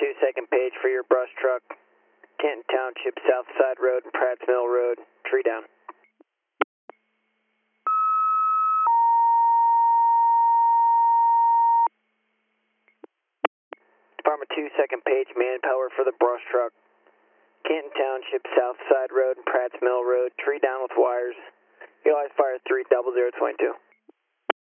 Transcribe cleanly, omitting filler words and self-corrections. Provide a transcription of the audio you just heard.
2, second page for your brush truck. Canton Township, South Side Road, Pratt's Mill Road, tree down. Department 2, second page, manpower for the brush truck. Canton Township, South Side Road, Pratt's Mill Road, tree down with wires. Utilize fire 30022.